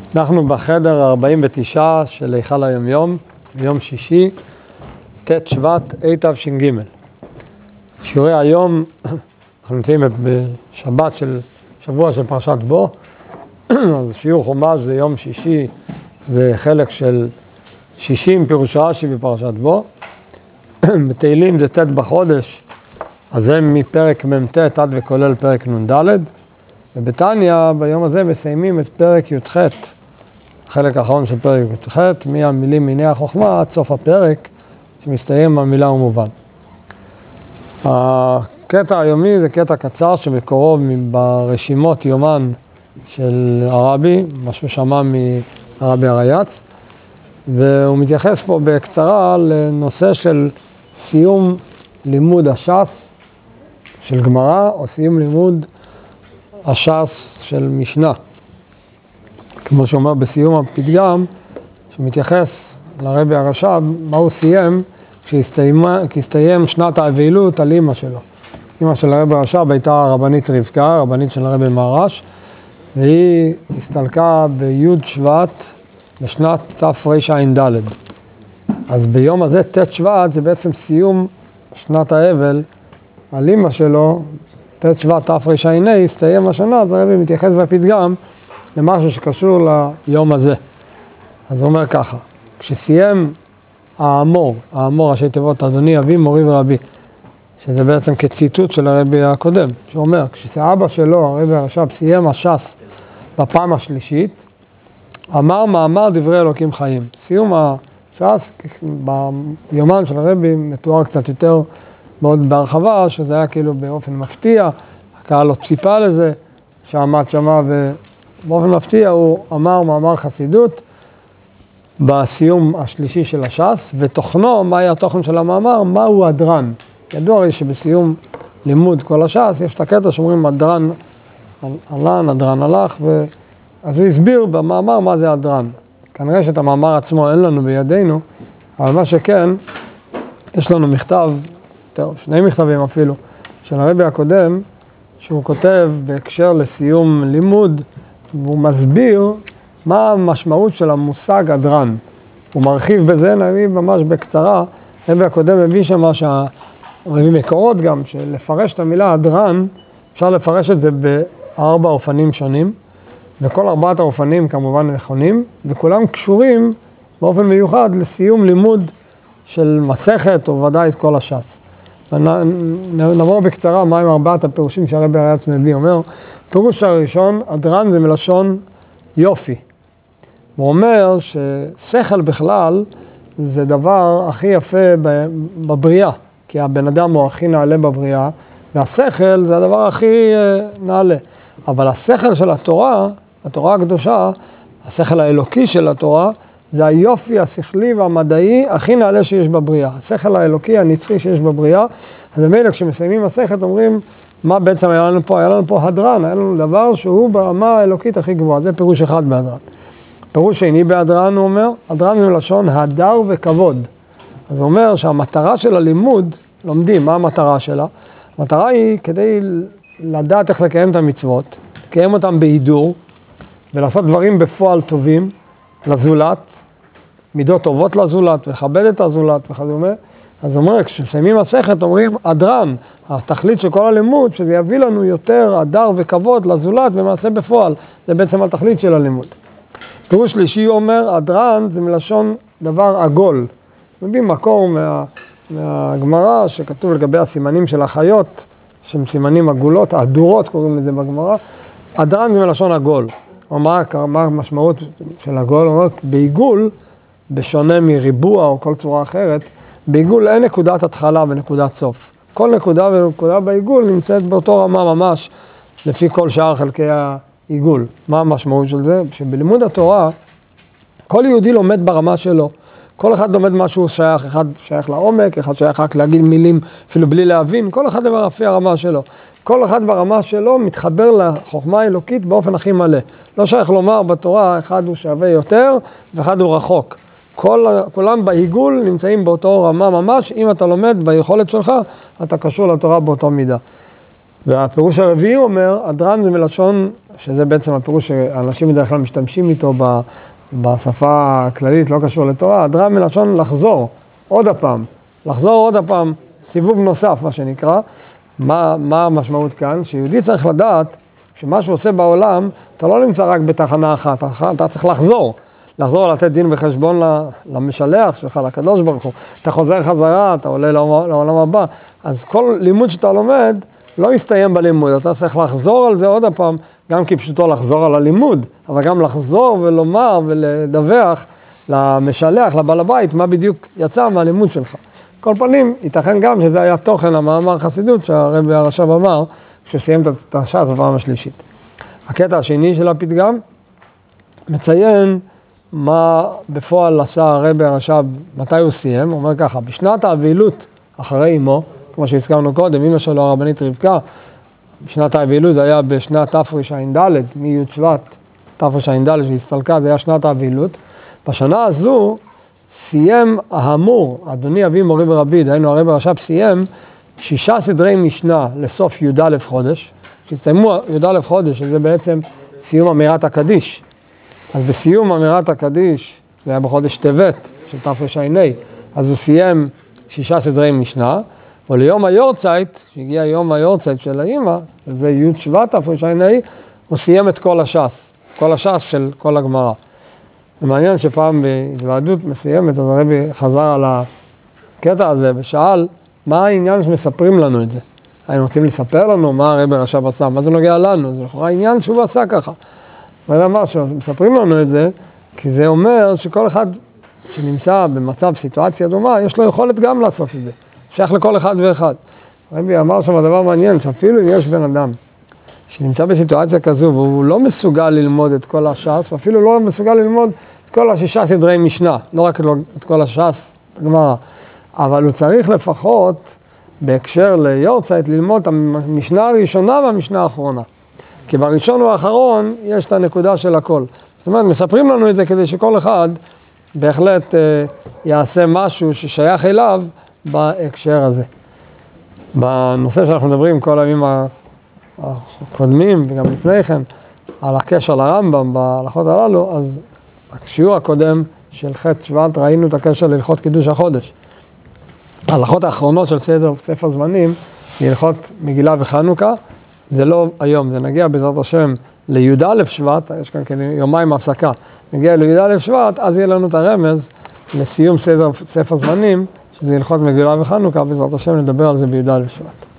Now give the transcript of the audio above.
אנחנו בחדר 49 של היכל היומיום, ביום שישי, ט' שבט התש"ג. שיעורי היום, אנחנו נמצאים בשבת של שבוע של פרשת בו, אז שיעור חומש זה יום שישי, זה חלק של 60 פירוש רש"י בפרשת בו. בתהילים זה ט' בחודש, אז זה מפרק מ"ט עד וכולל פרק נ"ד. ובתניא ביום הזה מסיימים את פרק י"ח, החלק האחרון של פרק י"ח, מהמילים מיני החוכמה עד סוף הפרק, שמסתיים המילה ומובן. הקטע היומי זה קטע קצר שמקורו ברשימות יומן של הרבי, מה ששמע מהרבי הרייץ, והוא מתייחס פה בקצרה לנושא של סיום לימוד הש"ס של גמרא, או סיום לימוד הש"ס של משנה. כמו שאומר בסיום הפתגם, שמתייחס לרבי הרש"ב, מה הוא סיים כשהסתיים שנת האבלות על אמא שלו. אמא של הרבי הרש"ב הייתה רבנית רבקה, רבנית של הרבי מהר"ש, והיא הסתלקה בי' שבט בשנת תרע"ד. אז ביום הזה, ט' שבט, זה בעצם סיום שנת האבל על אמא שלו, ט' שבט תרע"ה, הסתיים השנה, אז הרבי מתייחס בפתגם למשהו שקשור ליום הזה. אז הוא אומר ככה, כשסיים האמור ראשי תיבות אדוני, אבי, מורי ורבי, שזה בעצם כציטוט של הרבי הקודם, שאומר, כשאבא שלו, הרבי הרש"ב, סיים הש"ס בפעם השלישית, אמר מאמר דברי אלוקים חיים. סיום הש"ס, ביומן של הרבי, מתואר קצת יותר מאוד בהרחבה, שזה היה כאילו באופן מפתיע, הקהל לא ציפה לזה, שעמד שמה ובאופן מפתיע הוא אמר מאמר חסידות בסיום השלישי של הש"ס, ותוכנו, מה היה התוכן של המאמר, מהו הדרן. ידוע הרי שבסיום לימוד כל הש"ס, יש את הקטע שאומרים הדרן עלן, הדרן הלך, אז הוא הסביר במאמר מה זה הדרן. כנראה שאת המאמר עצמו אין לנו בידינו, אבל מה שכן, יש לנו מכתב, שני מכתבים אפילו, של הרבי הקודם, שהוא כותב בהקשר לסיום לימוד, והוא מסביר מה המשמעות של המושג הדרן. הוא מרחיב בזה, נביא ממש בקצרה, הרבי הקודם מביא שם מביא מקורות גם, שלפרש את המילה הדרן, אפשר לפרש את זה בארבע אופנים שונים, וכל ארבעת האופנים כמובן נכונים, וכולם קשורים באופן מיוחד לסיום לימוד של מסכת, או ודאי את כל הש"ס. נעבור בקצרה מהם ארבעת הפירושים שהרבי הרייץ מביא. אומר, פירוש הראשון, הדרן זה מלשון יופי. הוא אומר ששכל בכלל זה דבר הכי יפה בבריאה, כי הבן אדם הוא הכי נעלה בבריאה, והשכל זה הדבר הכי נעלה. אבל השכל של התורה, התורה הקדושה, השכל האלוקי של התורה, זה היופי השכלי והמדעי הכי נעלה שיש בבריאה. השכל האלוקי הנצחי שיש בבריאה. אז במילא כשמסיימים מסכת אומרים, מה בעצם היה לנו פה? היה לנו פה הדרן, היה לנו דבר שהוא ברמה האלוקית הכי גבוהה. זה פירוש אחד בהדרן. פירוש שני בהדרן הוא אומר, הדרן זה מלשון הדר וכבוד. אז הוא אומר שהמטרה של הלימוד, לומדים, מה המטרה שלה? המטרה היא כדי לדעת איך לקיים את המצוות, לקיים אותם בהידור, ולעשות דברים בפועל טובים לזולת, מידות טובות לזולת, וכבד את הזולת וכדומה. אז הוא אומר, כשמסיימים מסכת אומרים, הדרן, התכלית של כל הלימוד, שזה יביא לנו יותר הדר וכבוד לזולת ומעשה בפועל. זה בעצם התכלית של הלימוד. פירוש שלישי אומר, הדרן זה מלשון דבר עגול. מביא מקור מהגמרא שכתוב לגבי הסימנים של החיות, שהם סימנים עגולות, הדורות קוראים לזה בגמרא. הדרן זה מלשון עגול. מה המשמעות של עגול? הוא אומר, בעיגול, בשונה מריבוע או כל צורה אחרת, בעיגול אין נקודת התחלה ונקודת סוף. כל נקודה ונקודה בעיגול נמצאת באותו רמה ממש, לפי כל שאר חלקי העיגול. מה המשמעות של זה? שבלימוד התורה, כל יהודי לומד ברמה שלו. כל אחד לומד משהו שייך, אחד שייך לעומק, אחד שייך רק להגיד מילים אפילו בלי להבין, כל אחד דבר לפי הרמה שלו. כל אחד ברמה שלו מתחבר לחוכמה האלוקית באופן הכי מלא. לא שייך לומר בתורה, אחד הוא שווה יותר ואחד הוא רחוק. כולם בעיגול נמצאים באותו רמה ממש, אם אתה לומד ביכולת שלך, אתה קשור לתורה באותו מידה. והפירוש הרביעי אומר, הדרן זה מלשון, שזה בעצם הפירוש שאנשים בדרך כלל משתמשים איתו בשפה הכללית, לא קשור לתורה, הדרן מלשון לחזור עוד הפעם, לחזור עוד הפעם, סיבוב נוסף מה שנקרא. מה המשמעות כאן? שיהודי צריך לדעת שמה שהוא עושה בעולם, אתה לא נמצא רק בתחנה אחת, אתה צריך לחזור לתת דין וחשבון למשלח שלך, לקדוש ברוך הוא. אתה חוזר חזרה, אתה עולה לעולם הבא. אז כל לימוד שאתה לומד לא יסתיים בלימוד, אתה צריך לחזור על זה עוד הפעם, גם כפשוטו לחזור על הלימוד, אבל גם לחזור ולומר ולדווח למשלח, לבעל הבית, מה בדיוק יצא מהלימוד שלך. כל פנים, ייתכן גם שזה היה תוכן המאמר חסידות שהרבי הרש"ב אמר, כשסיים את הש"ס בפעם השלישית. הקטע השני של הפתגם מציין מה בפועל עשה הרבי הרש"ב, מתי הוא סיים. הוא אומר ככה, בשנת האבילות אחרי אמו, כמו שהזכרנו קודם, אמא שלו הרבנית רבקה, בשנת האבילות זה היה בשנת תרע"ד, מי' שבט תרע"ד שהסתלקה, זה היה שנת האבילות. בשנה הזו סיים האמור, אדוני אבי מורי ורבי, דהיינו הרבי הרש"ב סיים 6 סדרי משנה לסוף י"א חודש, שהסתיימו י"א חודש, שזה בעצם סיום אמירת הקדיש. אז בסיום אמירת הקדיש, זה היה בחודש טבת של תרע"ה, אז הוא סיים 6 סדרי משנה, וליום היורצייט, שהגיע יום היורצייט של האמא, זה י' שבט תרע"ה, הוא סיים את כל הש"ס, כל הש"ס של כל הגמרא. זה מעניין שפעם בהתוועדות מסוימת, אז הרבי חזר על הקטע הזה ושאל, מה העניין שמספרים לנו את זה? היינו רוצים לספר לנו מה הרבי הרש"ב עשה, מה זה נוגע לנו? זה לכאורה עניין שהוא עשה ככה. ואני אמר שמספרים לנו את זה, כי זה אומר שכל אחד שנמצא במצב, סיטואציה דומה, יש לו יכולת גם לעשות את זה. שייך לכל אחד ואחד. הרבי אמר שם דבר מעניין, שאפילו אם יש בן אדם שנמצא בסיטואציה כזו, והוא לא מסוגל ללמוד את כל הש"ס, ואפילו לא מסוגל ללמוד את כל 6 סדרי משנה, לא רק את כל הש"ס, את הגמרא, אבל הוא צריך לפחות, בהקשר ליורצייט, ללמוד את המשנה הראשונה והמשנה האחרונה. כי בראשון והאחרון יש את הנקודה של הכל. זאת אומרת, מספרים לנו את זה כדי שכל אחד בהחלט יעשה משהו ששייך אליו בהקשר הזה. בנושא שאנחנו מדברים כל הימים הקודמים וגם לפני כן, על הקשר לרמב"ם בהלכות הללו, אז בשיעור הקודם של ח' שבט ראינו את הקשר להלכות קידוש החודש. ההלכות האחרונות של ספר זמנים, להלכות מגילה וחנוכה, זה לא היום, זה נגיע בעזרת השם לי"א שבט, יש כאן יומיים הפסקה, נגיע לי"א שבט, אז יהיה לנו את הרמז לסיום ספר זמנים, שזה הלכות מגילה וחנוכה, בעזרת השם נדבר על זה בי"א שבט.